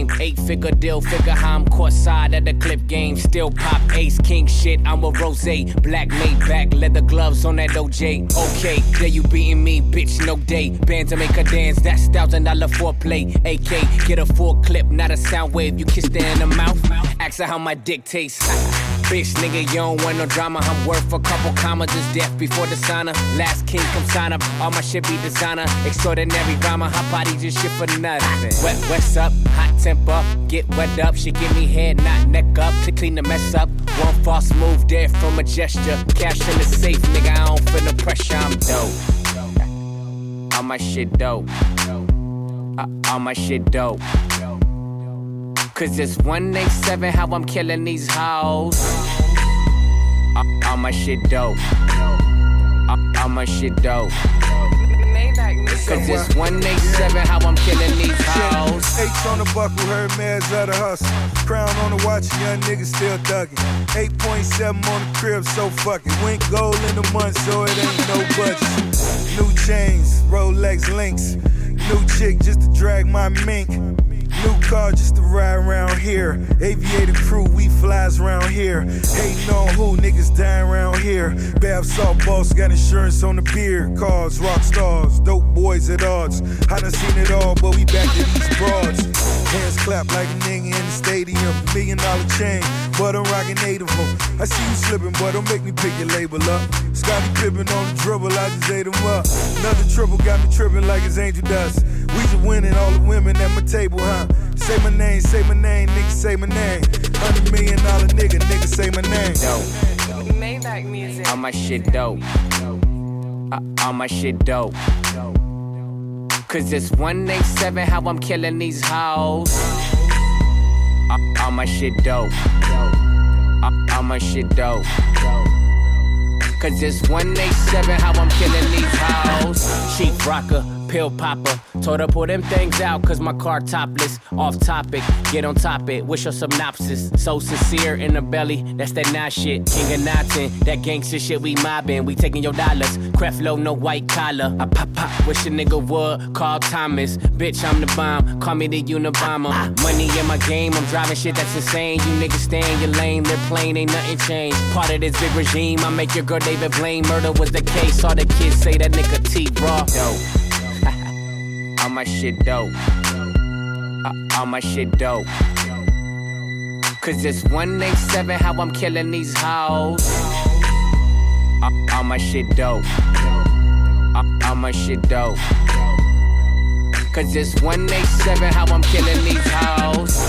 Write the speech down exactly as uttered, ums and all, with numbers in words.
Eight figure deal, figure how I'm caught side at the clip game. Still pop ace, king shit, I'm a rose. Black made back, leather gloves on that O J. Okay, there you beating me, bitch, no day. Band to make her dance, that's thousand dollar foreplay. A K, get a full clip, not a sound wave. You kissed her in the mouth, ask her how my dick tastes. Bitch, nigga, you don't want no drama. I'm worth a couple commas, it's death before the sauna. Last king, come sign up, all my shit be designer. Extraordinary rhymer, hot body, just shit for nothing. Wet, what's up, hot temper, get wet up. She give me head, not neck up, to clean the mess up. One false move there from a gesture. Cash in the safe, nigga, I don't feel no pressure, I'm dope. All my shit dope. Uh, all my shit dope. Cause it's one eighty-seven how I'm killing these hoes. Uh, all my shit dope. Uh, all my shit dope. Cause it's one eighty-seven how I'm killing these hoes. H on the buckle, heard man's of the hustle. Crown on the watch, young niggas still thuggin'. eight point seven on the crib, so fuck it. Went gold in the month, so it ain't no budget. New chains, Rolex links. New chick just to drag my mink. New car just to ride around here. Aviator crew, we flies around here. Hating on who, niggas dying around here. Bath salt boss, got insurance on the beer. Cars, rock stars, dope boys at odds. I done seen it all, but we back to these broads. Hands clap like a nigga in the stadium. Million dollar chain, but I'm rocking eight of them. I see you slipping, but don't make me pick your label up. Scotty Pippen on the dribble, I just ate him up. Another triple got me tripping like it's angel dust. We just winning all the women at my table, huh? Say my name, say my name, nigga, say my name. Hundred million dollar nigga, nigga, say my name. Dope. Maybach music. All my shit dope. Uh, all my shit dope. Cause it's one eighty-seven how I'm killing these hoes. Uh, all my shit dope. Uh, all my shit dope. Cause it's one eighty-seven how I'm killing these hoes. Sheep rocker, pill popper. Told her pull them things out cause my car topless. Off topic, get on top it. Wish your synopsis. So sincere in the belly, that's that nah shit. King of Notton, that gangster shit we mobbing. We taking your dollars. Creflo, no white collar. I pop pop, wish a nigga would. Call Thomas, bitch I'm the bomb. Call me the Unabomber. Money in my game, I'm driving shit that's insane. You niggas stay in your lane, they're plain, ain't nothing changed. Part of this big regime, I make your girl David Blaine. Murder was the case, all the kids say that nigga T raw. Dope. All my shit dope. Uh, all my shit dope. Cause it's one eighty-seven how I'm killing these hoes. Uh, all my shit dope. Uh, all my shit dope. Cause it's one eighty-seven how I'm killing these hoes.